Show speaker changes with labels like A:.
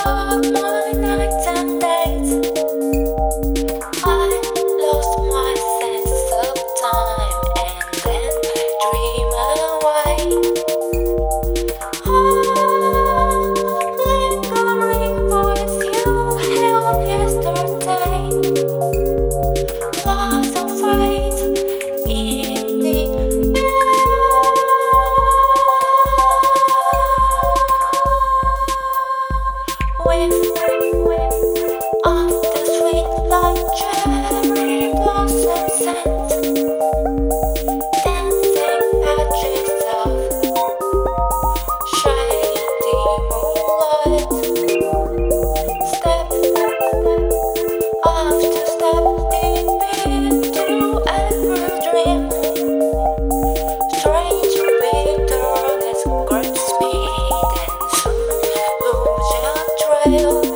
A: of my nights and days, I lost my sense of time and then dream away. Lingering voice you held yesterday was afraid in the whiff of the sweet like cherry blossom scent, dancing patches of shady moonlight. Step after step deep into every dream. Strange bitterness grips me, then soon lose your trail.